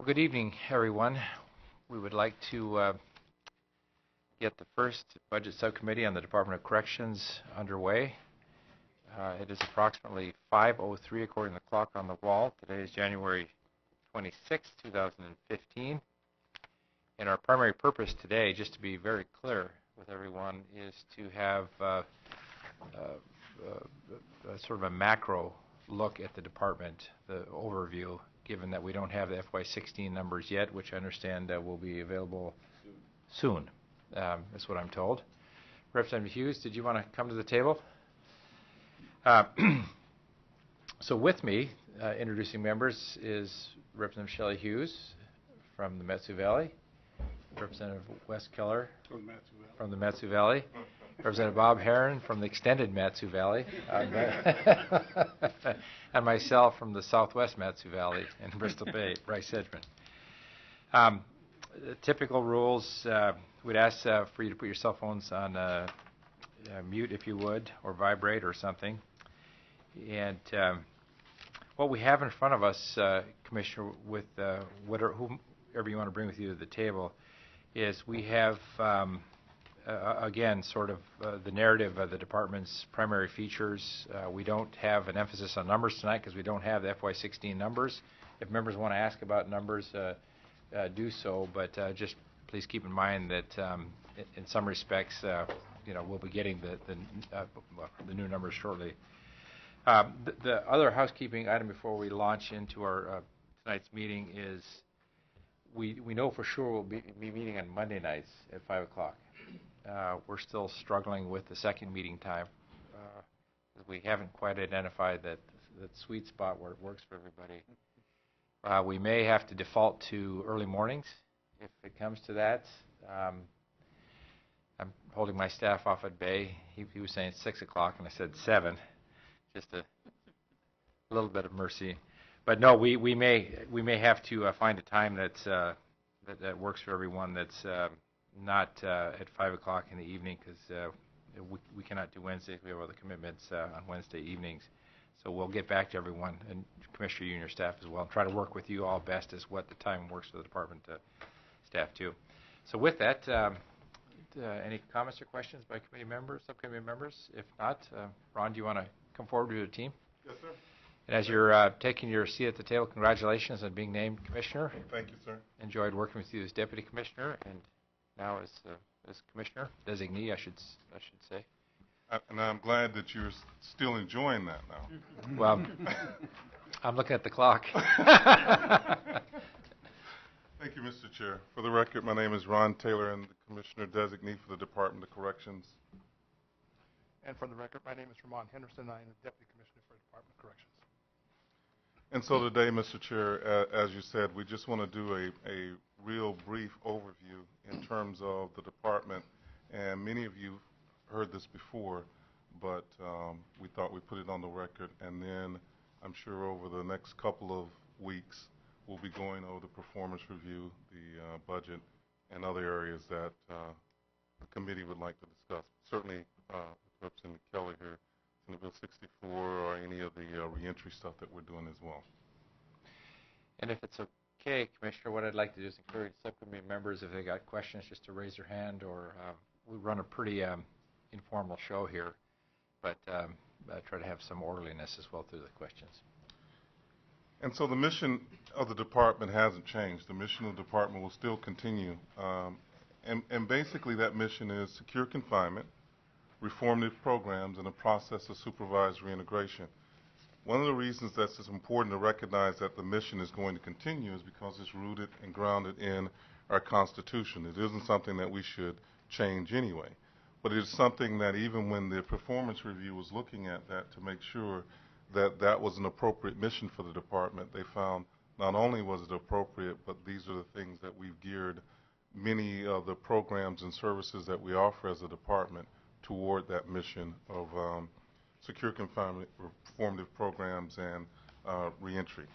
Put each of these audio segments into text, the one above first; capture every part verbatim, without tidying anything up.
Well, good evening, everyone. We would like to uh, get the first budget subcommittee on the Department of Corrections underway. Uh, it is approximately five oh three according to the clock on the wall. Today is January twenty-sixth, two thousand fifteen. And our primary purpose today, just to be very clear with everyone, is to have uh, uh, uh, uh, sort of a macro look at the department, the overview, given that we don't have the F Y sixteen numbers yet, which I understand uh, will be available soon. soon. Um, that's what I'm told. Representative Hughes, did you want to come to the table? Uh, so with me, uh, introducing members, is Representative Shelley Hughes from the Mat-Su Valley, Representative Wes Keller from the Mat-Su Valley, from the Mat-Su Valley. Representative Bob Herron from the extended Mat-Su Valley, uh, and myself from the southwest Mat-Su Valley in Bristol Bay, Bryce Edgman. Um, typical rules, uh, we'd ask uh, for you to put your cell phones on uh, uh, mute if you would, or vibrate or something. And um, what we have in front of us, uh, Commissioner, with uh, whatever, whoever you want to bring with you to the table, is we have um, Uh, again, sort of uh, the narrative of the department's primary features. Uh, we don't have an emphasis on numbers tonight because we don't have the F Y sixteen numbers. If members want to ask about numbers, uh, uh, do so, but uh, just please keep in mind that um, in, in some respects, uh, you know, we'll be getting the, the, uh, the new numbers shortly. Uh, the, the other housekeeping item before we launch into our uh, tonight's meeting is we, we know for sure we'll be, be meeting on Monday nights at five o'clock. Uh, we're still struggling with the second meeting time. Uh, we haven't quite identified that, that sweet spot where it works for everybody. Uh, we may have to default to early mornings if it comes to that. Um, I'm holding my staff off at bay. He, he was saying six o'clock, and I said seven, just a little bit of mercy. But no, we, we may we may have to uh, find a time that's uh, that, that works for everyone. That's uh, not uh, at five o'clock in the evening, because uh, we, we cannot do Wednesdays. We have other commitments uh, on Wednesday evenings. So we'll get back to everyone, and Commissioner, you and your staff as well, and try to work with you all best as what the time works for the department uh, staff too. So with that, um, uh, any comments or questions by committee members, subcommittee members? If not, uh, Ron, do you want to come forward to the team? Yes, sir. And as you're uh, taking your seat at the table, congratulations on being named Commissioner. Thank you, sir. Enjoyed working with you as Deputy Commissioner, and now as uh, as Commissioner, designee, I should I should say. I, and I'm glad that you're still enjoying that now. Well, I'm looking at the clock. Thank you, Mister Chair. For the record, my name is Ron Taylor, and the Commissioner designee for the Department of Corrections. And for the record, my name is Ramon Henderson. I am the Deputy Commissioner for the Department of Corrections. And so today, Mister Chair, uh, as you said, we just want to do a, a real brief overview in terms of the department. And many of you heard this before, but um, we thought we'd put it on the record. And then I'm sure over the next couple of weeks, we'll be going over the performance review, the uh, budget, and other areas that uh, the committee would like to discuss. Certainly, uh, Representative Kelly here, Senate Bill sixty-four, or any of the uh, reentry stuff that we're doing as well. And if it's okay, Commissioner, what I'd like to do is encourage subcommittee members, if they got questions, just to raise their hand, or uh, we run a pretty um, informal show here, but um, I try to have some orderliness as well through the questions. And so the mission of the department hasn't changed. The mission of the department will still continue. Um, and, and basically that mission is secure confinement, reformative programs, and a process of supervised reintegration. One of the reasons that it's important to recognize that the mission is going to continue is because it's rooted and grounded in our Constitution. It isn't something that we should change anyway. But it is something that even when the performance review was looking at that to make sure that that was an appropriate mission for the department, they found not only was it appropriate, but these are the things that we've geared many of the programs and services that we offer as a department toward that mission of um, secure confinement, reformative programs, and uh, reentry.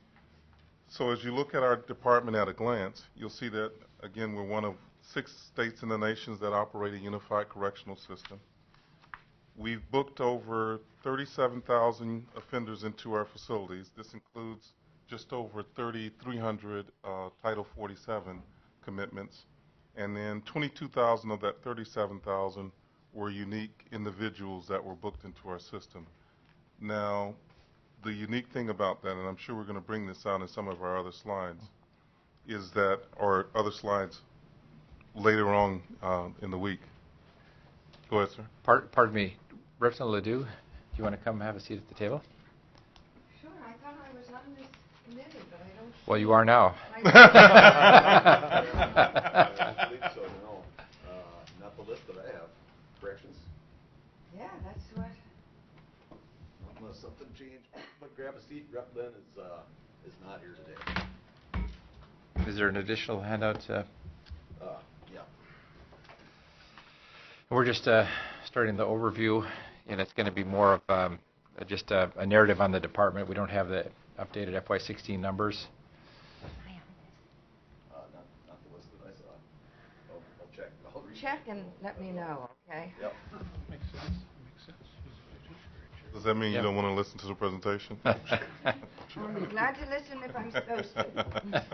So as you look at our department at a glance, you'll see that, again, we're one of six states in the nation that operate a unified correctional system. We've booked over thirty-seven thousand offenders into our facilities. This includes just over thirty-three hundred uh, Title forty-seven commitments, and then twenty-two thousand of that thirty-seven thousand were unique individuals that were booked into our system. Now, the unique thing about that, and I'm sure we're going to bring this out in some of our other slides, is that, or other slides later on uh, in the week. Go ahead, sir. Part, pardon me, Representative Ledoux, do you want to come have a seat at the table? Sure, I thought I was on this committee, but I don't. Well, you are now. I don't believe so, no. Uh, not the list that I have. Corrections? Yeah, that's what, Unless something changed. But grab a seat. Rep. Lynn is, uh, is not here today. Is there an additional handout? Uh, Uh, yeah. We're just uh, starting the overview, and it's going to be more of um, uh, just a, a narrative on the department. We don't have the updated F Y sixteen numbers. Uh, not, not the list that I saw. I'll, I'll check. I'll read. check and let me know, okay? Yep. Makes sense, makes sense. Does that mean Yeah. you don't want to listen to the presentation? I'll be glad to listen if I'm supposed to.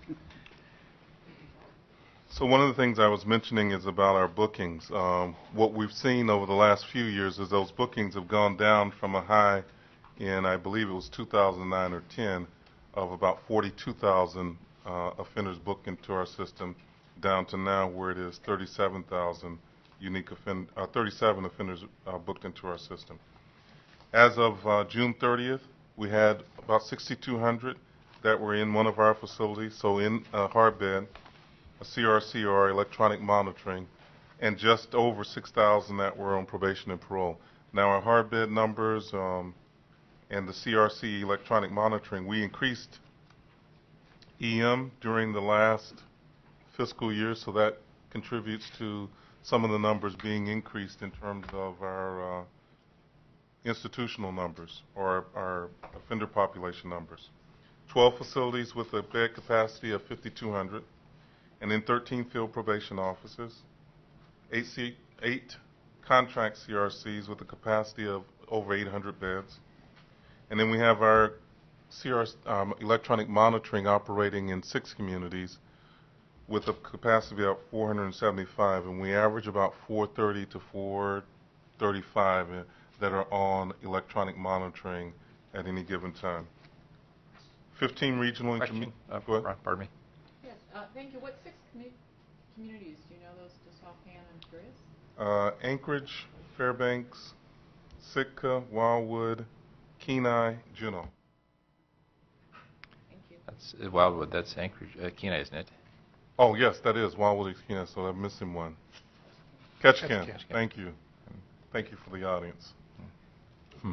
So one of the things I was mentioning is about our bookings. Um, what we've seen over the last few years is those bookings have gone down from a high in, I believe it was two thousand nine or ten, of about forty-two thousand uh, offenders booked into our system, down to now where it is thirty-seven thousand unique offend, uh, thirty-seven offenders uh, booked into our system. As of uh, June thirtieth, we had about sixty-two hundred that were in one of our facilities, so in uh, hard bed, a C R C or electronic monitoring, and just over six thousand that were on probation and parole. Now our hard bed numbers um, and the C R C electronic monitoring, we increased E M during the last fiscal year, so that contributes to some of the numbers being increased in terms of our uh, institutional numbers or our offender population numbers. twelve facilities with a bed capacity of fifty-two hundred. And then thirteen field probation officers, eight, C, eight contract C R Cs with a capacity of over eight hundred beds. And then we have our C R, um, electronic monitoring operating in six communities with a capacity of four hundred seventy-five, and we average about four thirty to four thirty-five that are on electronic monitoring at any given time. fifteen regional and Question? commu- Uh, Go ahead. Ron, pardon me. Yes, uh, thank you. What six commu- communities, do you know those just offhand? I'm curious. Uh, Anchorage, Fairbanks, Sitka, Wildwood, Kenai, Juneau. Thank you. That's uh, Wildwood. That's Anchorage, uh, Kenai, isn't it? Oh, yes, that is Wildwood and Kenai, so I'm missing one. Ketchikan. Ketchikan. Thank you. Thank you for the audience. Hmm.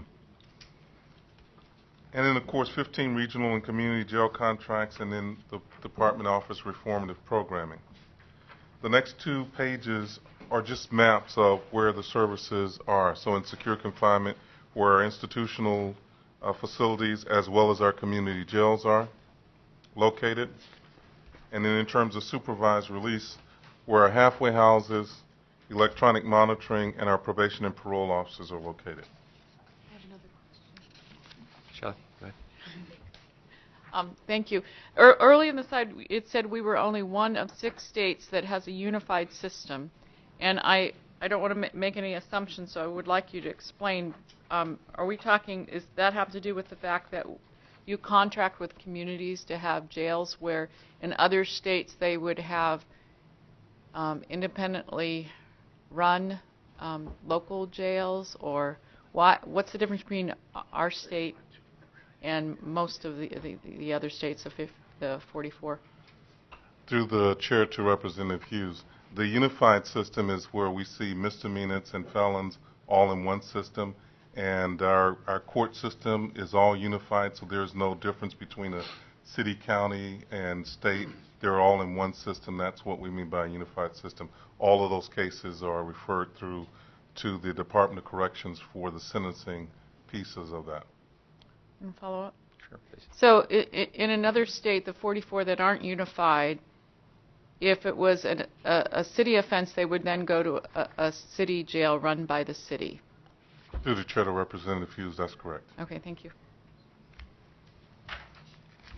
And then, of course, fifteen regional and community jail contracts, and then the Department Office Reformative Programming. The next two pages are just maps of where the services are. So in secure confinement, where our institutional uh, facilities as well as our community jails are located. And then in terms of supervised release, where our halfway houses, electronic monitoring, and our probation and parole officers are located. I have another question. Shelley, go ahead. Um, thank you. Er, early in the slide, it said we were only one of six states that has a unified system. And I, I don't want to ma make any assumptions, so I would like you to explain. Um, are we talking, is that have to do with the fact that you contract with communities to have jails where in other states they would have um, independently run um, local jails, or why, what's the difference between our state and most of the, the, the other states, the, fifth, the forty-four? Through the chair to Representative Hughes, the unified system is where we see misdemeanors and felons all in one system, and our, our court system is all unified, so there's no difference between a city, county, and state. They're all in one system. That's what we mean by a unified system. All of those cases are referred through to the Department of Corrections for the sentencing pieces of that. And follow up? Sure, please. So i i in another state, the forty-four that aren't unified, if it was an, a, a city offense, they would then go to a, a city jail run by the city. Through the chair to Representative Hughes, that's correct. Okay, thank you.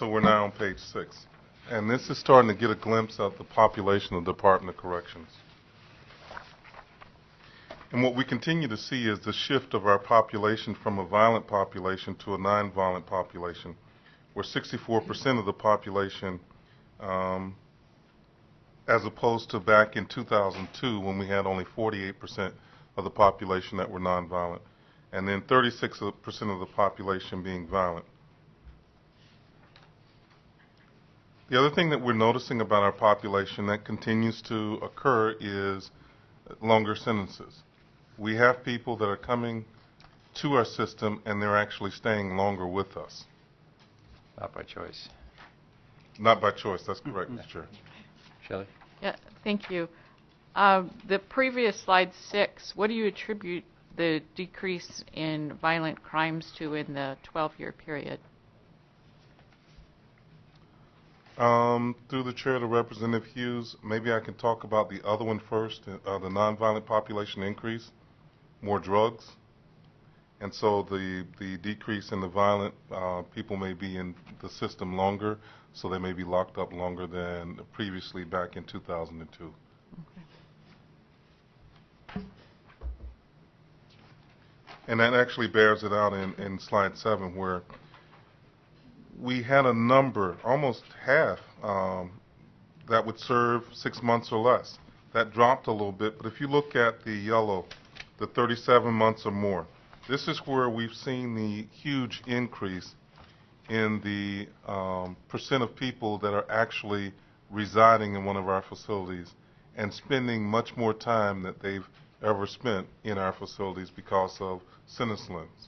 So we're now on page six. And this is starting to get a glimpse of the population of the Department of Corrections. And what we continue to see is the shift of our population from a violent population to a nonviolent population, where sixty-four percent of the population, um, as opposed to back in two thousand two when we had only forty-eight percent of the population that were nonviolent, and then thirty-six percent of the population being violent. The other thing that we're noticing about our population that continues to occur is longer sentences. We have people that are coming to our system and they're actually staying longer with us. Not by choice. Not by choice, that's correct, Mister Chair. Shelley? Yeah, thank you. Uh, the previous slide six, what do you attribute the decrease in violent crimes to in the twelve-year period? Um, through the chair to Representative Hughes, maybe I can talk about the other one first, uh, the nonviolent population increase, more drugs. And so the, the decrease in the violent, uh, people may be in the system longer, so they may be locked up longer than previously back in two thousand two. Okay. And that actually bears it out in, in slide seven, where we had a number, almost half, um, that would serve six months or less. That dropped a little bit, but if you look at the yellow, the thirty-seven months or more, this is where we've seen the huge increase in the um, percent of people that are actually residing in one of our facilities and spending much more time that they've ever spent in our facilities because of sentence lengths.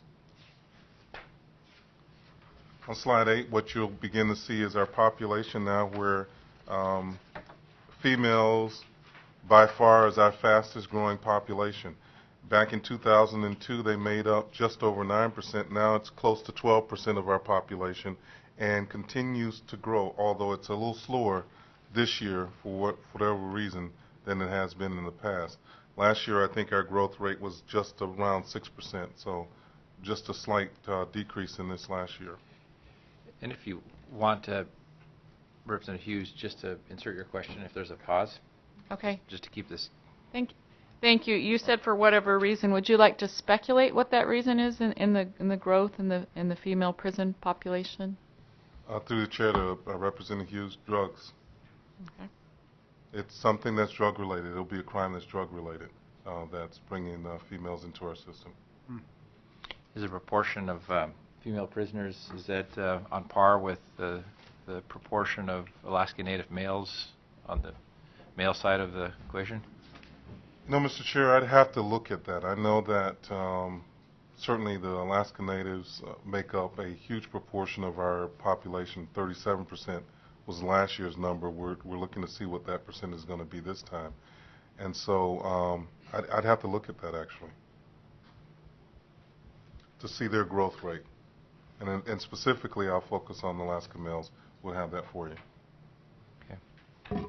On slide eight, what you'll begin to see is our population now, where um, females by far is our fastest growing population. Back in two thousand two, they made up just over nine percent. Now it's close to twelve percent of our population and continues to grow, although it's a little slower this year for what, whatever reason than it has been in the past. Last year, I think our growth rate was just around six percent, so just a slight uh, decrease in this last year. And if you want to, Representative Hughes, just to insert your question, if there's a pause, Okay. just to keep this. Thank, thank you. You said for whatever reason. Would you like to speculate what that reason is in, in the in the growth in the in the female prison population? Uh, through the chair to uh, Representative Hughes, drugs. Okay. It's something that's drug related. It'll be a crime that's drug related, uh, that's bringing uh, females into our system. Is the proportion of um, female prisoners, is that uh, on par with the, the proportion of Alaska Native males on the male side of the equation? No, Mister Chair, I'd have to look at that. I know that um, certainly the Alaska Natives uh, make up a huge proportion of our population. thirty-seven percent was last year's number. We're, we're looking to see what that percent is going to be this time. And so um, I'd, I'd have to look at that, actually, to see their growth rate. And, and specifically, I'll focus on the Alaska males. We'll have that for you. Okay.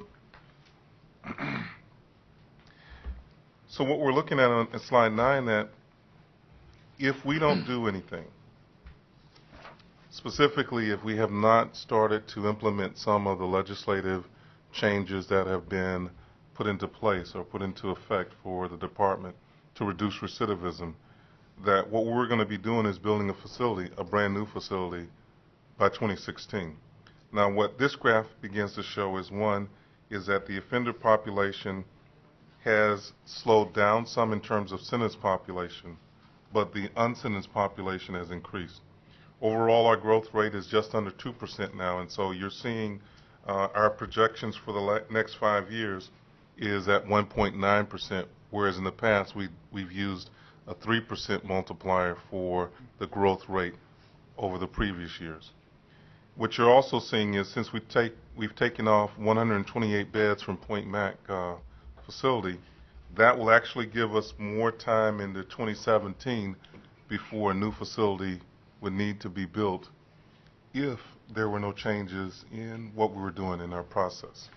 So what we're looking at on slide nine, that if we don't do anything, specifically if we have not started to implement some of the legislative changes that have been put into place or put into effect for the department to reduce recidivism, that what we're going to be doing is building a facility, a brand new facility, by twenty sixteen. Now what this graph begins to show is, one, is that the offender population has slowed down some in terms of sentenced population, but the unsentenced population has increased. Overall, our growth rate is just under two percent now, and so you're seeing uh, our projections for the next five years is at one point nine percent, whereas in the past we, we've used a three percent multiplier for the growth rate over the previous years. What you're also seeing is, since we take, we've taken off one hundred twenty-eight beds from Point Mac uh, facility, that will actually give us more time into twenty seventeen before a new facility would need to be built if there were no changes in what we were doing in our process.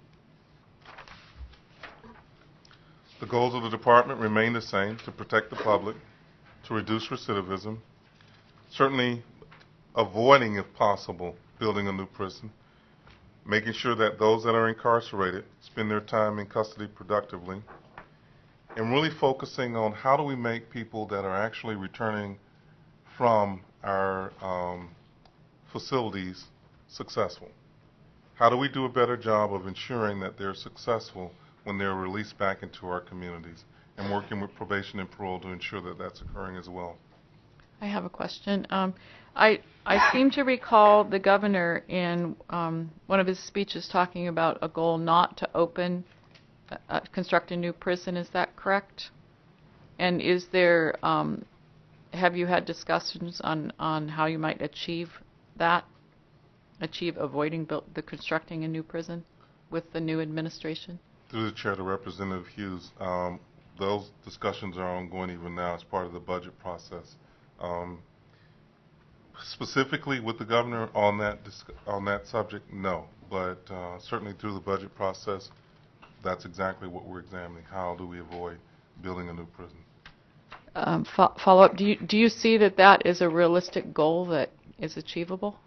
The goals of the department remain the same: to protect the public, to reduce recidivism, certainly avoiding, if possible, building a new prison, making sure that those that are incarcerated spend their time in custody productively, and really focusing on how do we make people that are actually returning from our um, facilities successful. How do we do a better job of ensuring that they're successful when they're released back into our communities, and working with probation and parole to ensure that that's occurring as well. I have a question. Um, I I seem to recall the governor in um, one of his speeches talking about a goal not to open, uh, uh, construct a new prison. Is that correct? And is there, um, have you had discussions on, on how you might achieve that? Achieve avoiding build, the constructing a new prison with the new administration? Through the chair to Representative Hughes, um, those discussions are ongoing even now as part of the budget process. Um, specifically with the governor on that on that subject, no, but uh, certainly through the budget process, that's exactly what we're examining. How do we avoid building a new prison? Um, fo follow up. Do you do you see that that is a realistic goal that is achievable?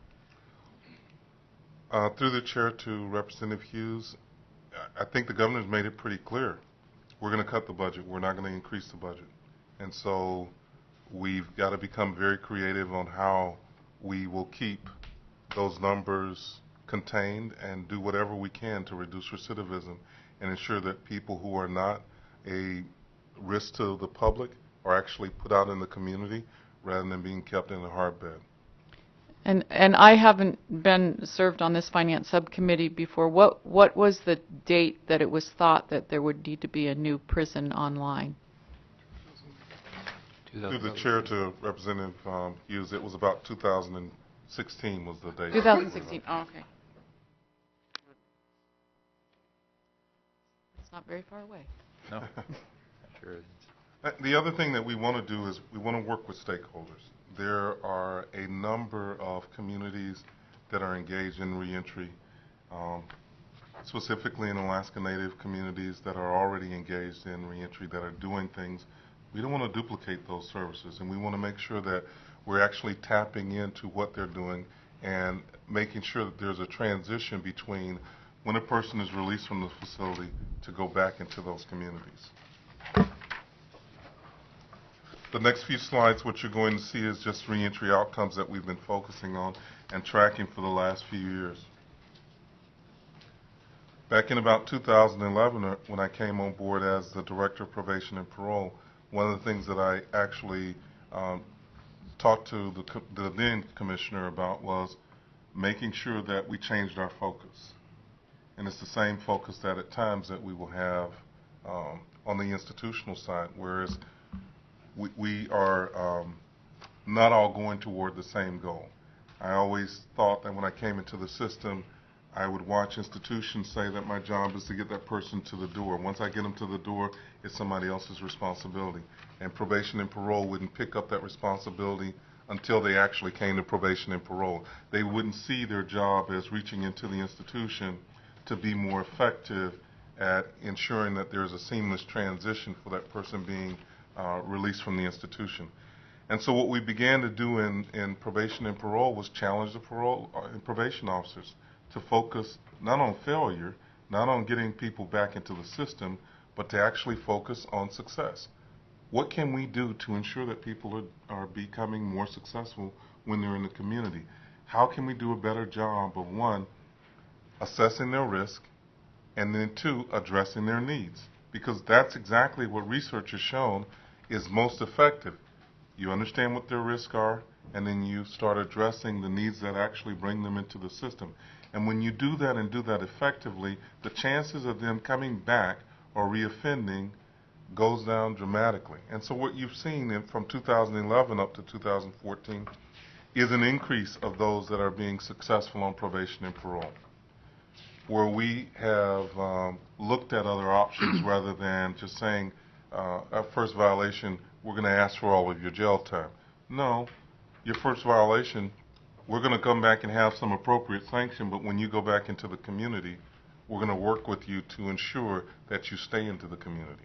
Uh, through the chair to Representative Hughes, I think the governor's made it pretty clear. We're going to cut the budget. We're not going to increase the budget. And so we've got to become very creative on how we will keep those numbers contained and do whatever we can to reduce recidivism and ensure that people who are not a risk to the public are actually put out in the community rather than being kept in a hard bed. And and I haven't been served on this finance subcommittee before. What what was the date that it was thought that there would need to be a new prison online? Through the chair to Representative um, Hughes, it was about two thousand sixteen was the date. two thousand sixteen. Oh, okay. It's not very far away. No, sure isn't. Uh, The other thing that we want to do is we want to work with stakeholders. There are a number of communities that are engaged in reentry, um, specifically in Alaska Native communities that are already engaged in reentry that are doing things. We don't want to duplicate those services, and we want to make sure that we're actually tapping into what they're doing and making sure that there's a transition between when a person is released from the facility to go back into those communities. The next few slides, what you're going to see is just reentry outcomes that we've been focusing on and tracking for the last few years. Back in about two thousand eleven, uh, when I came on board as the Director of Probation and Parole, one of the things that I actually um, talked to the, co the then Commissioner about was making sure that we changed our focus. And it's the same focus that at times that we will have um, on the institutional side, whereas we, we are um, not all going toward the same goal. I always thought that when I came into the system, I would watch institutions say that my job is to get that person to the door. Once I get them to the door, it's somebody else's responsibility. And probation and parole wouldn't pick up that responsibility until they actually came to probation and parole. They wouldn't see their job as reaching into the institution to be more effective at ensuring that there's a seamless transition for that person being uh, released from the institution. And so what we began to do in, in probation and parole was challenge the parole uh, and probation officers to focus not on failure, not on getting people back into the system, but to actually focus on success. What can we do to ensure that people are, are becoming more successful when they're in the community? How can we do a better job of, one, assessing their risk, and then two, addressing their needs? Because that's exactly what research has shown is most effective. You understand what their risks are, and then you start addressing the needs that actually bring them into the system. And when you do that and do that effectively, the chances of them coming back or reoffending goes down dramatically. And so what you've seen in, from two thousand eleven up to two thousand fourteen is an increase of those that are being successful on probation and parole, where we have um, looked at other options rather than just saying, uh, at first violation, we're going to ask for all of your jail time. No, your first violation, we're going to come back and have some appropriate sanction, but when you go back into the community, we're going to work with you to ensure that you stay into the community.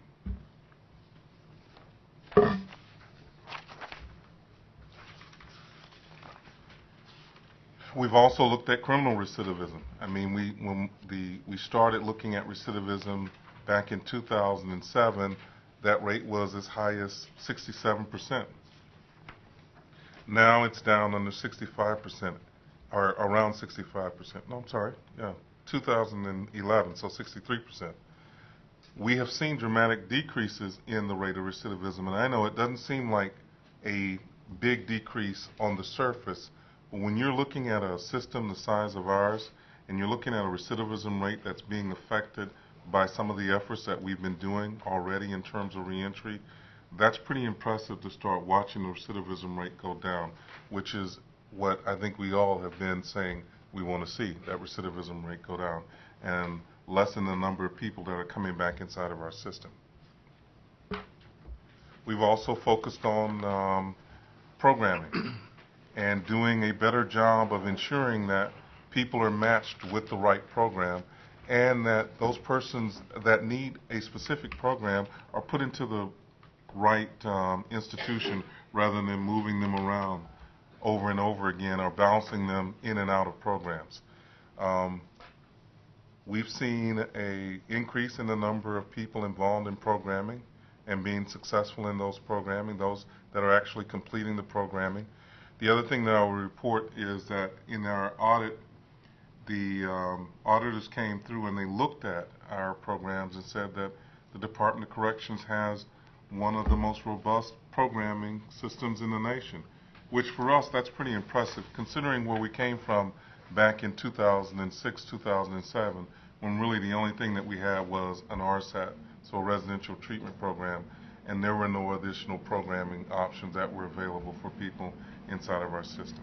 We've also looked at criminal recidivism. I mean, we when the we started looking at recidivism back in two thousand seven, that rate was as high as sixty-seven percent. Now it's down under sixty-five percent, or around sixty-five percent. No, I'm sorry. Yeah, two thousand eleven, so sixty-three percent. We have seen dramatic decreases in the rate of recidivism, and I know it doesn't seem like a big decrease on the surface, but when you're looking at a system the size of ours, and you're looking at a recidivism rate that's being affected by some of the efforts that we've been doing already in terms of reentry, that's pretty impressive to start watching the recidivism rate go down, which is what I think we all have been saying we want to see, that recidivism rate go down and lessen the number of people that are coming back inside of our system. We've also focused on um, programming and doing a better job of ensuring that people are matched with the right program, and that those persons that need a specific program are put into the right um, institution rather than moving them around over and over again or bouncing them in and out of programs. Um, we've seen an increase in the number of people involved in programming and being successful in those programming, those that are actually completing the programming. The other thing that I will report is that in our audit, the um, auditors came through and they looked at our programs and said that the Department of Corrections has one of the most robust programming systems in the nation, which for us, that's pretty impressive, considering where we came from back in two thousand six, two thousand seven, when really the only thing that we had was an R S A T, so a residential treatment program, and there were no additional programming options that were available for people inside of our system.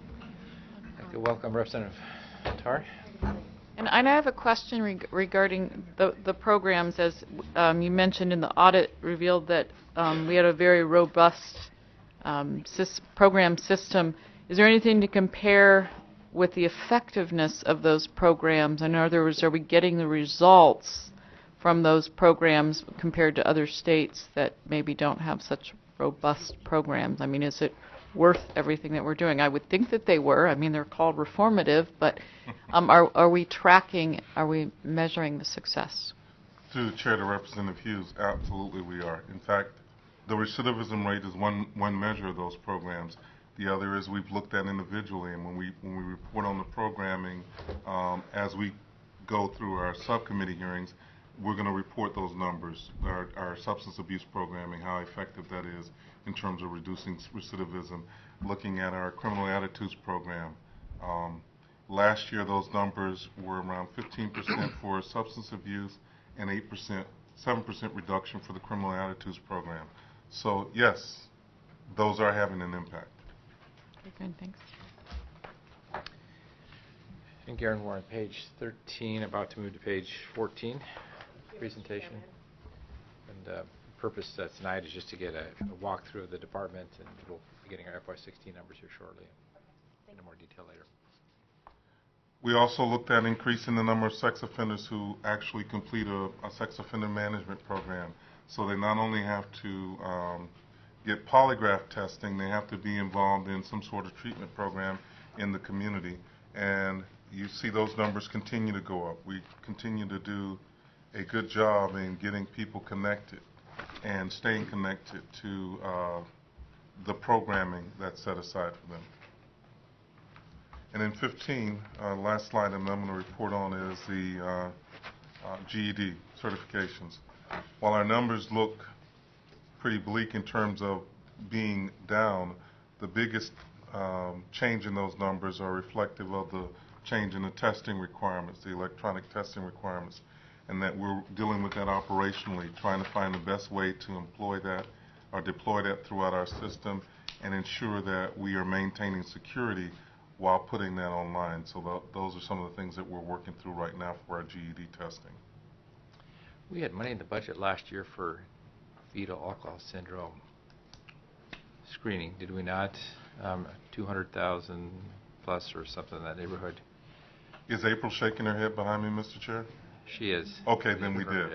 I'd like to welcome Representative Tar. And I have a question reg regarding the, the programs. As um, you mentioned in the audit, revealed that um, we had a very robust um, sys program system. Is there anything to compare with the effectiveness of those programs? In other words, are we getting the results from those programs compared to other states that maybe don't have such robust programs? I mean, is it worth everything that we're doing? I would think that they were. I mean, they're called reformative, but um, are, are we tracking, are we measuring the success? Through the Chair to Representative Hughes, absolutely we are. In fact, the recidivism rate is one, one measure of those programs. The other is we've looked at individually, and when we, when we report on the programming, um, as we go through our subcommittee hearings, we're going to report those numbers, our, our substance abuse programming, how effective that is in terms of reducing recidivism, looking at our criminal attitudes program. Um, last year, those numbers were around fifteen percent for substance abuse and eight percent, seven percent reduction for the criminal attitudes program. So, yes, those are having an impact. Okay, good, thanks. I think, Aaron, we're on page thirteen, about to move to page fourteen, presentation. And uh, the purpose uh, tonight is just to get a, a walkthrough of the department, and we'll be getting our F Y sixteen numbers here shortly. In more detail later. We also looked at increasing the number of sex offenders who actually complete a, a sex offender management program. So they not only have to um, get polygraph testing, they have to be involved in some sort of treatment program in the community. And you see those numbers continue to go up. We continue to do a good job in getting people connected and staying connected to uh, the programming that's set aside for them. And in fifteen, uh, last slide I'm going to report on is the uh, uh, G E D certifications. While our numbers look pretty bleak in terms of being down, the biggest um, change in those numbers are reflective of the change in the testing requirements, the electronic testing requirements, and that we're dealing with that operationally, trying to find the best way to employ that or deploy that throughout our system and ensure that we are maintaining security while putting that online. So th those are some of the things that we're working through right now for our G E D testing. We had money in the budget last year for fetal alcohol syndrome screening, did we not? Um, two hundred thousand plus or something in that neighborhood. Is April shaking her head behind me, Mister Chair? She is. Okay, then we did.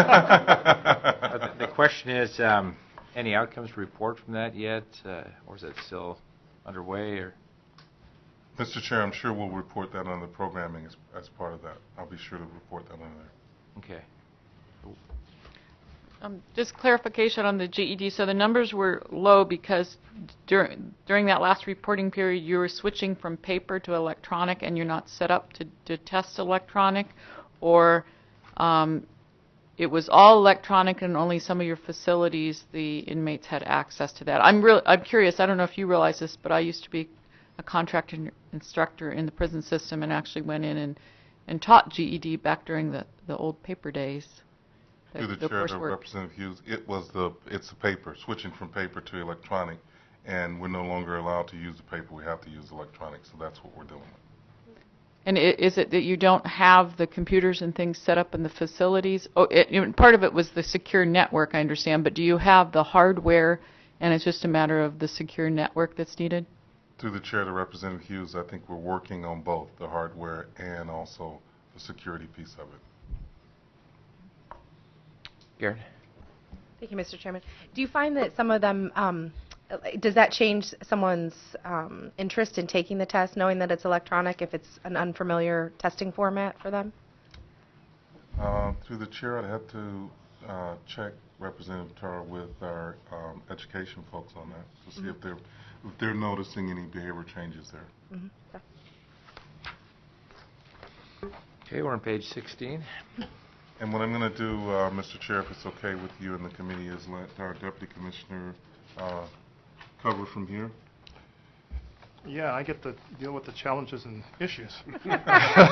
Uh, the, the question is, um, any outcomes to report from that yet, uh, or is it still underway? Or Mister Chair, I'm sure we'll report that on the programming as, as part of that. I'll be sure to report that on there. Okay. Um, just clarification on the G E D. So the numbers were low because during during that last reporting period, you were switching from paper to electronic, and you're not set up to, to test electronic, or um, it was all electronic and only some of your facilities the inmates had access to that. I'm real. I'm curious. I don't know if you realize this, but I used to be a contract in, instructor in the prison system, and actually went in and and taught G E D back during the the old paper days. Through the chair to Representative Hughes, it was the, it's the paper, switching from paper to electronic, and we're no longer allowed to use the paper, we have to use electronic, so that's what we're doing. And i- is it that you don't have the computers and things set up in the facilities? Oh, it, you know, part of it was the secure network, I understand, but do you have the hardware, and it's just a matter of the secure network that's needed? Through the chair to Representative Hughes, I think we're working on both, the hardware and also the security piece of it. Garrett? Thank you, Mister Chairman. Do you find that some of them, um, does that change someone's um, interest in taking the test, knowing that it's electronic, if it's an unfamiliar testing format for them? Uh, through the chair, I'd have to uh, check Representative Tar with our um, education folks on that to see Mm-hmm. if they're if they're noticing any behavior changes there. Mm-hmm. Okay. Okay, we're on page sixteen. And what I'm going to do, uh, Mister Chair, if it's okay with you and the committee, is let our Deputy Commissioner uh, cover from here. Yeah, I get to deal with the challenges and issues. Let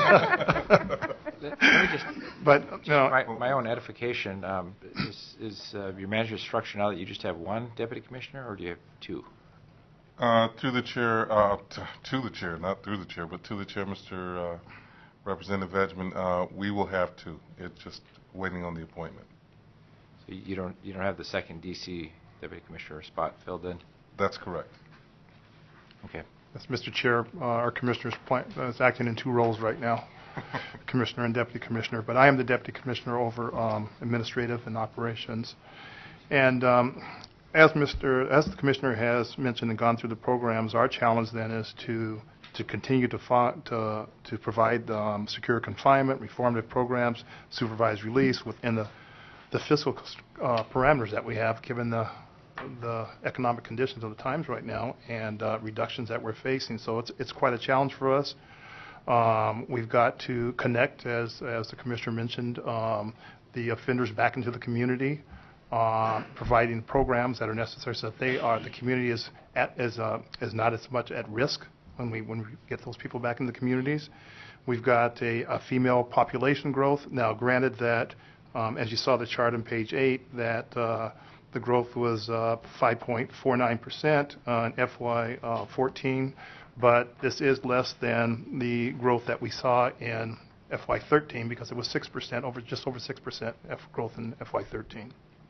let me just, But, no, my, my own edification, um, is, is uh, your manager's structure now that you just have one deputy commissioner, or do you have two? Uh, to the chair, uh, t- to the chair, not through the chair, but to the chair, Mister Uh, Representative Edgman, uh, we will have to. It's just waiting on the appointment. So you don't, you don't have the second D C deputy commissioner spot filled in? That's correct. Okay. Yes, Mister Chair, uh, our commissioner is acting in two roles right now, commissioner and deputy commissioner, but I am the deputy commissioner over um, administrative and operations. And um, as Mister as the commissioner has mentioned and gone through the programs, our challenge then is to to continue to fi- to to provide um, secure confinement, reformative programs, supervised release within the the fiscal uh, parameters that we have, given the the economic conditions of the times right now and uh, reductions that we're facing. So it's it's quite a challenge for us. Um, we've got to connect, as as the commissioner mentioned, um, the offenders back into the community, uh, providing programs that are necessary so that they are the community is at is uh, is not as much at risk when we when we get those people back in the communities. We've got a, a female population growth. Now, granted that, um, as you saw the chart on page eight, that uh, the growth was uh, five point four nine percent uh, in F Y fourteen, but this is less than the growth that we saw in F Y thirteen, because it was six percent, over just over six percent F growth in F Y thirteen.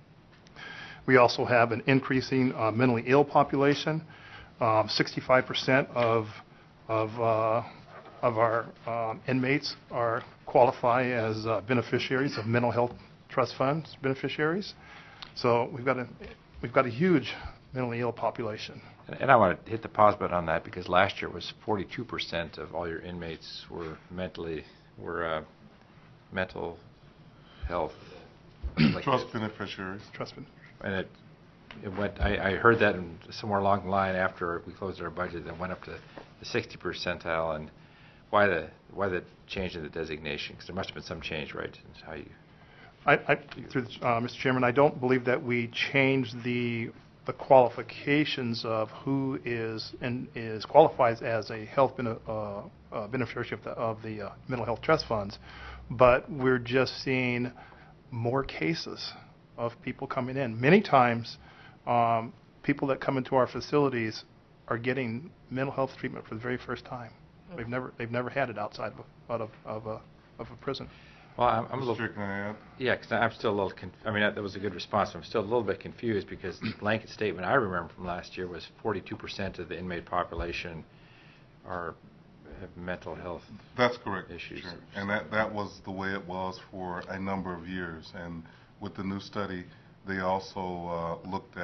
We also have an increasing uh, mentally ill population. Um, sixty-five percent of of uh, of our um, inmates are qualify as uh, beneficiaries of mental health trust funds beneficiaries. So we've got a we've got a huge mentally ill population. And, and I want to hit the pause button on that, because last year was forty-two percent of all your inmates were mentally were uh, mental health. like Trust beneficiaries. Trust me. And it, it went, I, I heard that in somewhere along the line after we closed our budget, it went up to the sixty percentile. And why the why the change in the designation? Because there must have been some change, right, in how you... I, I, through the, uh, Mister Chairman, I don't believe that we changed the the qualifications of who is and is qualifies as a health bene, uh, uh, beneficiary of the, of the uh, mental health trust funds, but we're just seeing more cases of people coming in. Many times, um, people that come into our facilities are getting mental health treatment for the very first time. They've never they've never had it outside of a, out of of a of a prison. Well, I'm, I'm a Mister little... Chair, can I add? Yeah, because I'm still a little, conf- I mean, that, that was a good response. I'm still a little bit confused, because the blanket statement I remember from last year was forty-two percent of the inmate population are have mental health That's correct, issues. Chair. And that, that was the way it was for a number of years. And with the new study, they also uh, looked at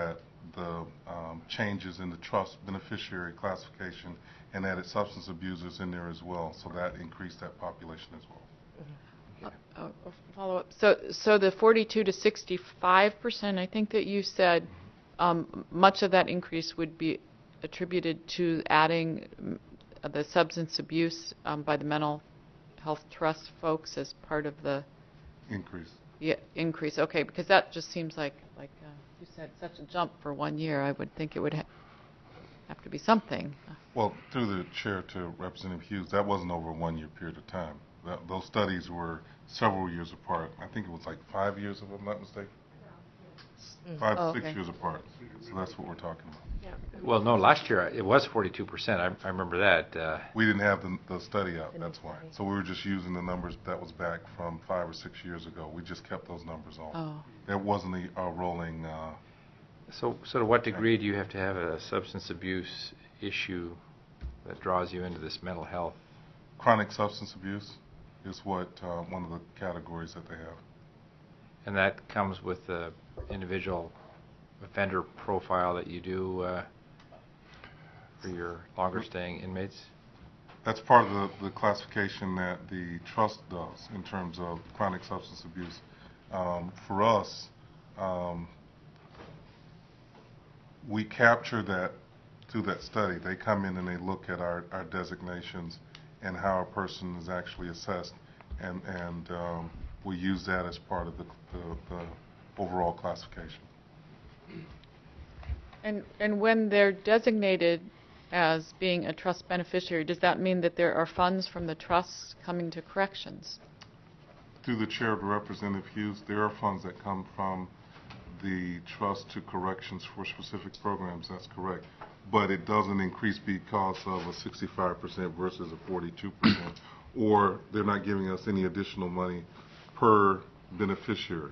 the um, changes in the trust beneficiary classification and added substance abusers in there as well. So that increased that population as well. Uh, uh, follow up. So, so the forty-two to sixty-five percent, I think that you said, um, much of that increase would be attributed to adding mm, the substance abuse um, by the mental health trust folks as part of the Increase. yeah, increase. Okay, because that just seems like, like uh, you said, such a jump for one year. I would think it would ha have to be something. Well, through the chair to Representative Hughes, that wasn't over a one-year period of time. That, those studies were several years apart. I think it was like five years, if I'm not mistaken. Five, Oh, six okay. years apart. So that's what we're talking about. Well, no, last year it was forty-two percent. I, I remember that. Uh, We didn't have the, the study out, The new that's why. study. So we were just using the numbers that was back from five or six years ago. We just kept those numbers on. Oh, There wasn't a, a rolling, uh, so, so to what degree do you have to have a substance abuse issue that draws you into this mental health? chronic substance abuse is what, uh, one of the categories that they have. And that comes with the individual offender profile that you do uh, for your longer staying inmates? That's part of the, the classification that the trust does in terms of chronic substance abuse. Um, for us, um, we capture that through that study. They come in and they look at our, our designations and how a person is actually assessed, and, and um, we use that as part of the, the, the overall classification. and and when they're designated as being a trust beneficiary, does that mean that there are funds from the trust coming to corrections? Through the chair of Representative Hughes, there are funds that come from the trust to corrections for specific programs, that's correct. But it doesn't increase because of a sixty-five percent versus a forty-two percent, or they're not giving us any additional money per beneficiary.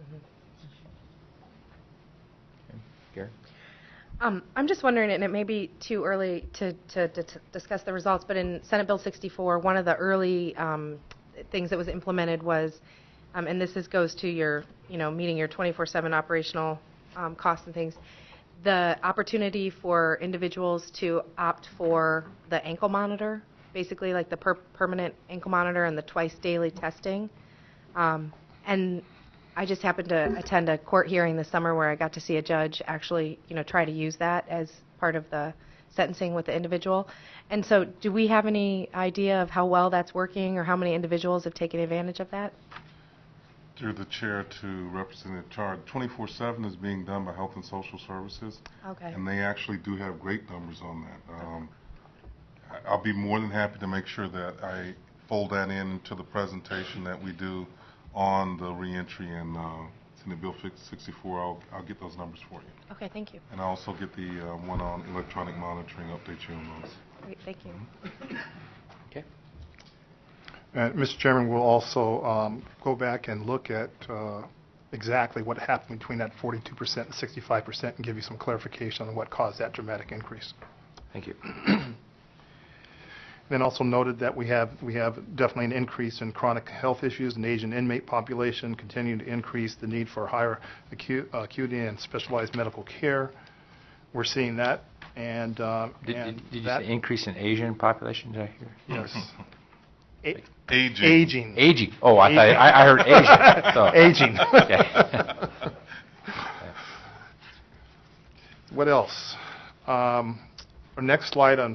Gary? Um, I'm just wondering, and it may be too early to, to, to, to discuss the results, but in Senate Bill sixty-four, one of the early um, things that was implemented was, um, and this is, goes to your, you know, meeting your twenty-four seven operational um, costs and things, the opportunity for individuals to opt for the ankle monitor, basically like the per permanent ankle monitor and the twice daily testing. Um, and I just happened to attend a court hearing this summer where I got to see a judge actually, you know, try to use that as part of the sentencing with the individual. And so do we have any idea of how well that's working or how many individuals have taken advantage of that? Through the chair to Representative Chard, twenty-four seven is being done by Health and Social Services, Okay. and they actually do have great numbers on that. Um, I- I'll be more than happy to make sure that I fold that into the presentation that we do on the reentry and uh, Senate Bill sixty-four. I'll, I'll get those numbers for you. Okay, thank you. And I'll also get the uh, one on electronic monitoring, update you on those. Great, thank you. Okay. Uh, Mister Chairman, we'll also um, go back and look at uh, exactly what happened between that forty-two percent and sixty-five percent and give you some clarification on what caused that dramatic increase. Thank you. Then also noted that we have we have definitely an increase in chronic health issues and Asian inmate population, continuing to increase the need for higher acu uh, acuity and specialized medical care. We're seeing that, and, uh, Did, and did, did you that say increase in Asian population, did I hear? yes, A- Aging. aging, Aging. Oh, I thought, I, I heard Asian. So- aging. Okay. What else? Um, our next slide on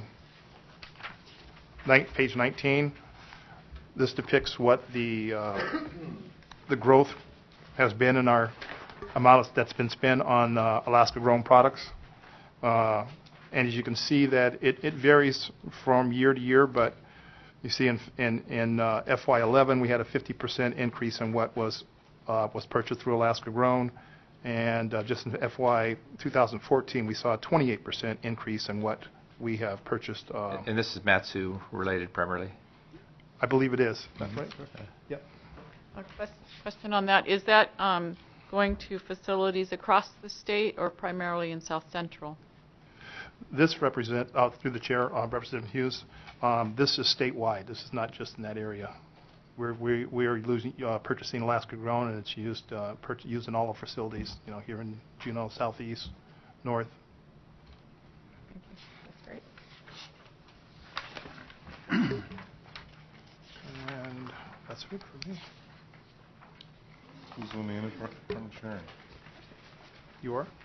nine, page nineteen. This depicts what the uh, the growth has been in our amount that's been spent on uh, Alaska-grown products. Uh, and as you can see, that it, it varies from year to year, but you see in in, in uh, F Y eleven we had a fifty percent increase in what was uh, was purchased through Alaska-grown. And uh, just in F Y twenty fourteen, we saw a twenty-eight percent increase in what we have purchased. Uh, And this is Matsu related primarily? I believe it is. That's right. Yep. A ques- question on that. Is that um, going to facilities across the state or primarily in South Central? This represent, uh, through the chair, uh, Representative Hughes, um, this is statewide. This is not just in that area. We're, we, we are losing, uh, purchasing Alaska grown, and it's used, uh, pur used in all our facilities, you know, here in Juneau, Southeast, north. That's great. And that's it for me. Who's on the internal sharing? You are?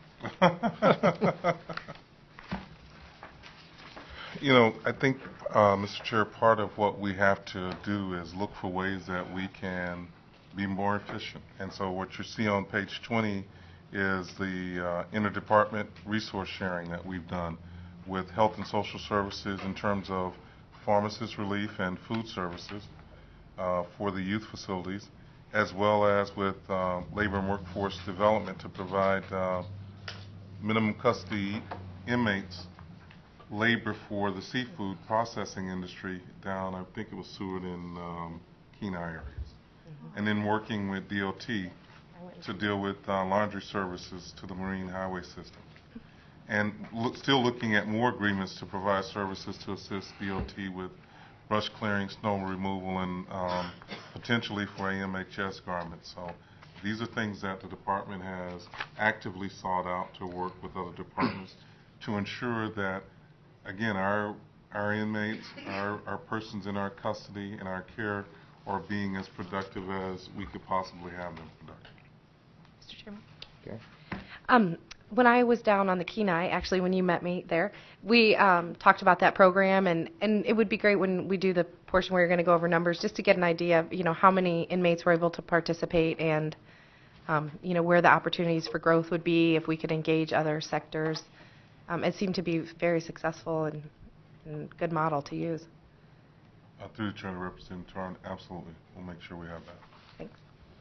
You know, I think, uh, Mister Chair, part of what we have to do is look for ways that we can be more efficient. And so what you see on page twenty is the uh, interdepartment resource sharing that we've done with Health and Social Services in terms of pharmacist relief and food services uh, for the youth facilities, as well as with uh, Labor and Workforce Development to provide uh, minimum custody inmates labor for the seafood processing industry down, I think it was Seward and um, Kenai areas. Mm-hmm. And then working with D O T to deal with uh, laundry services to the Marine Highway System. And look, still looking at more agreements to provide services to assist D O T with brush clearing, snow removal, and um, potentially for A M H S garments. So these are things that the department has actively sought out to work with other departments to ensure that, again, our our inmates, our, our persons in our custody and our care are being as productive as we could possibly have them productive. Mister Chairman? Okay. Um, when I was down on the Kenai, actually, when you met me there, we um, talked about that program, and, and it would be great when we do the portion where you're going to go over numbers, just to get an idea of, you know, how many inmates were able to participate and, um, you know, where the opportunities for growth would be if we could engage other sectors. Um, it seemed to be very successful and, and good model to use. Uh, through the Chair to Representative Tarn, absolutely. We'll make sure we have that. Thanks.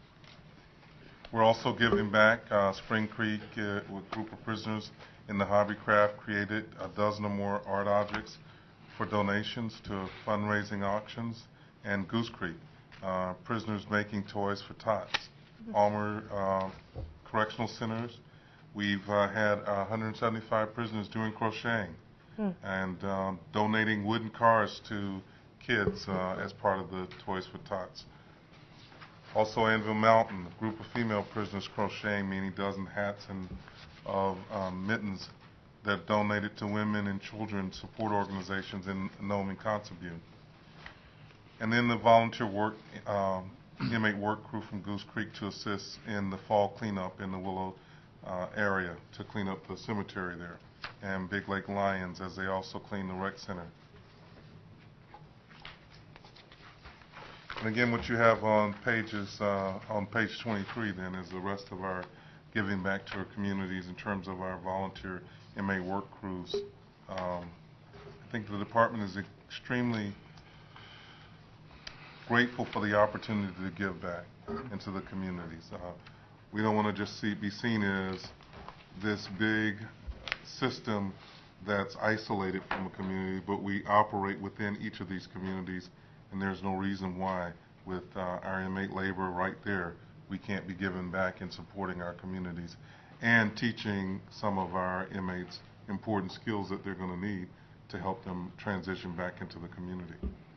We're also giving back. Uh, Spring Creek, uh, with a group of prisoners in the Hobbycraft, created a dozen or more art objects for donations to fundraising auctions. And Goose Creek, uh, prisoners making toys for tots. Mm-hmm. Almer uh, Correctional Centers, we've uh, had uh, one hundred seventy-five prisoners doing crocheting mm. and um, donating wooden cars to kids uh, as part of the Toys for Tots. Also, Anvil Mountain, a group of female prisoners crocheting many dozen hats and of um, mittens that donated to women and children support organizations in Nome and Kotzebue. And then the volunteer work, um, inmate work crew from Goose Creek to assist in the fall cleanup in the Willow uh, area to clean up the cemetery there, and Big Lake Lions as they also clean the rec center. And again, what you have on pages uh, on page twenty-three then is the rest of our giving back to our communities in terms of our volunteer inmate work crews. Um, I think the department is extremely grateful for the opportunity to give back into the communities. Uh, we don't want to just see, be seen as this big system that's isolated from a community, but we operate within each of these communities. And there's no reason why, with uh, our inmate labor right there, we can't be giving back and supporting our communities and teaching some of our inmates important skills that they're going to need to help them transition back into the community.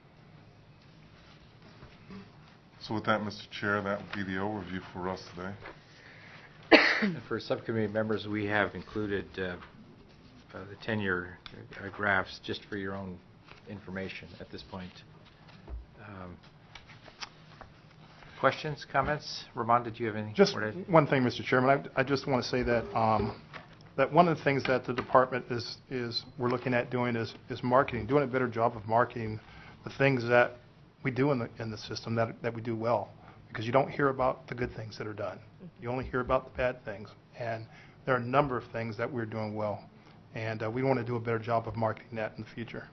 So with that, Mister Chair, that would be the overview for us today. And for subcommittee members, we have included uh, uh, the tenure uh, graphs just for your own information at this point. Um, questions, comments? Ramon, did you have anything? Just more to- one thing, Mister Chairman. I, I just want to say that um, that one of the things that the department is is we're looking at doing is is marketing, doing a better job of marketing the things that we do in the in the system that that we do well, because you don't hear about the good things that are done. You only hear about the bad things, and there are a number of things that we're doing well, and uh, we want to do a better job of marketing that in the future.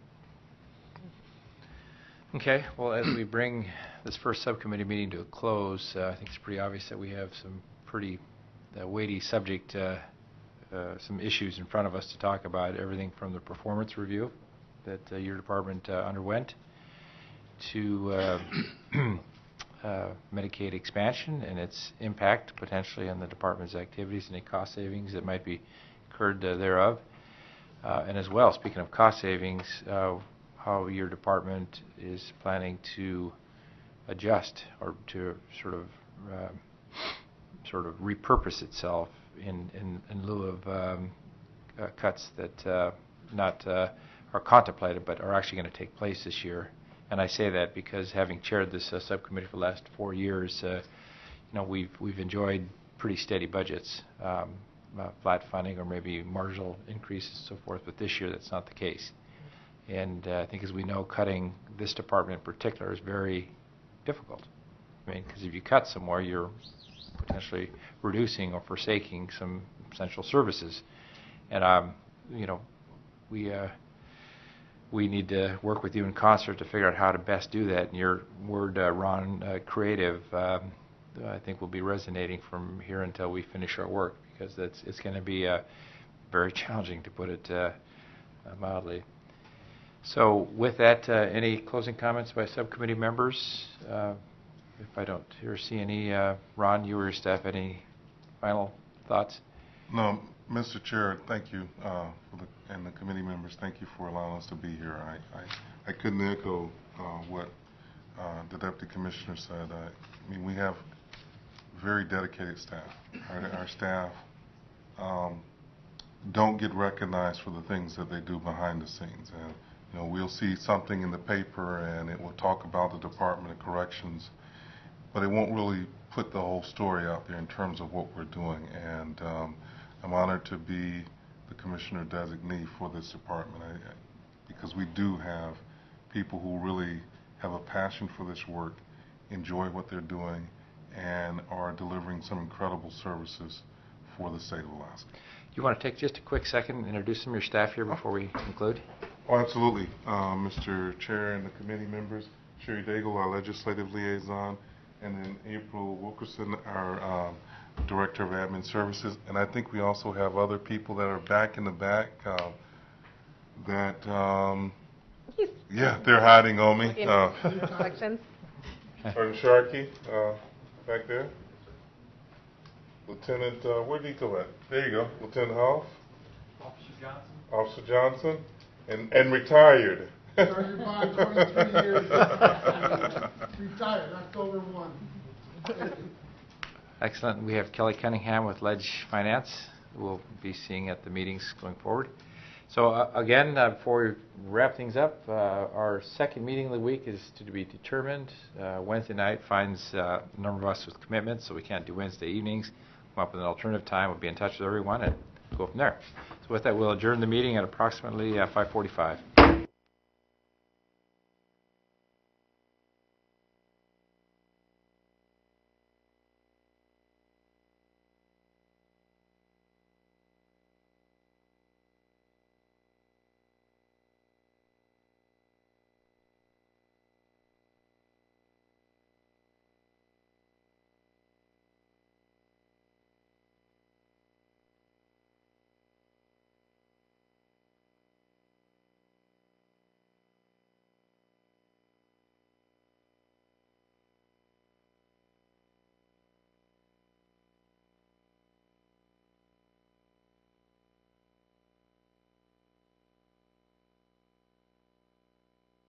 Okay, well, as we bring this first subcommittee meeting to a close, uh, I think it's pretty obvious that we have some pretty uh, weighty subject, uh, uh, some issues in front of us to talk about, everything from the performance review that uh, your department uh, underwent to uh, uh, Medicaid expansion and its impact potentially on the department's activities and any cost savings that might be incurred uh, thereof. Uh, and as well, speaking of cost savings, uh, how your department is planning to adjust or to sort of uh, sort of repurpose itself in, in, in lieu of um, uh, cuts that uh, not uh, are contemplated but are actually going to take place this year. And I say that because having chaired this uh, subcommittee for the last four years, uh, you know, we've we've enjoyed pretty steady budgets, um, uh, flat funding or maybe marginal increases and so forth. But this year, that's not the case. And uh, I think, as we know, cutting this department in particular is very difficult. I mean, because if you cut somewhere, you're potentially reducing or forsaking some essential services. And um, you know, we. Uh, We need to work with you in concert to figure out how to best do that. And your word, uh, Ron, uh, creative, um, I think will be resonating from here until we finish our work, because that's, it's going to be uh, very challenging, to put it uh, uh, mildly. So with that, uh, any closing comments by subcommittee members? Uh, if I don't hear see any, uh, Ron, you or your staff, any final thoughts? No, Mister Chair, thank you, uh, for the, and the committee members, thank you for allowing us to be here. I, I, I couldn't echo uh, what uh, the Deputy Commissioner said. I, I mean, we have very dedicated staff. Our, our staff um, don't get recognized for the things that they do behind the scenes. And, you know, we'll see something in the paper and it will talk about the Department of Corrections, but it won't really put the whole story out there in terms of what we're doing. And um, I'm honored to be the Commissioner designee for this department, I, I, because we do have people who really have a passion for this work, enjoy what they're doing, and are delivering some incredible services for the state of Alaska. You want to take just a quick second and introduce some of your staff here before we conclude? Oh, absolutely. Uh, Mister Chair and the committee members, Sherry Daigle, our legislative liaison, and then April Wilkerson, our um, Director of Admin Services. And I think we also have other people that are back in the back uh, that, um, yeah, they're hiding on me. In Uh, sections. Sergeant Sharkey, uh, back there. Lieutenant, uh, where did he go at? There you go, Lieutenant Hoff. Officer Johnson. Officer Johnson, and, and retired. Sergeant Bond, twenty-three years. Retired, October first. Excellent. We have Kelly Cunningham with Ledge Finance, who we'll be seeing at the meetings going forward. So uh, again, uh, before we wrap things up, uh, our second meeting of the week is to be determined. Uh, Wednesday night finds uh, a number of us with commitments, so we can't do Wednesday evenings. Come up with an alternative time. We'll be in touch with everyone and go from there. So with that, we'll adjourn the meeting at approximately uh, five forty-five.